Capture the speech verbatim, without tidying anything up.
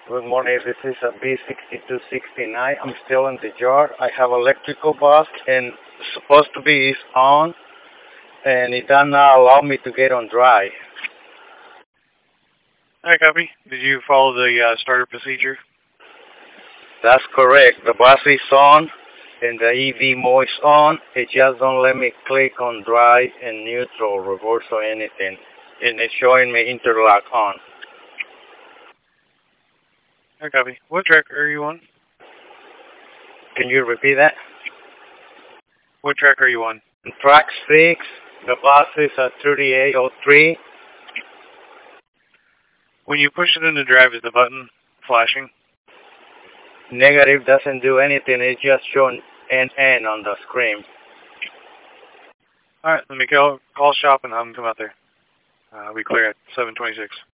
Good morning, this is a B sixty-two sixty-nine. I'm still in the yard. I have electrical box and supposed to be is on, and it does not allow me to get on dry. Hi, copy. Did you follow the uh, starter procedure? That's correct. The box is on and the E V mode is on. It just don't let me click on dry and neutral, reverse or anything. And it's showing me interlock on. Hi, copy. What track are you on? Can you repeat that? What track are you on? Track six, the box is at thirty-eight oh three. When you push it into drive, is the button flashing? Negative, doesn't do anything. It's just showing N N on the screen. All right, let me call, call shop and have them come out there. Uh, we clear at seven twenty-six.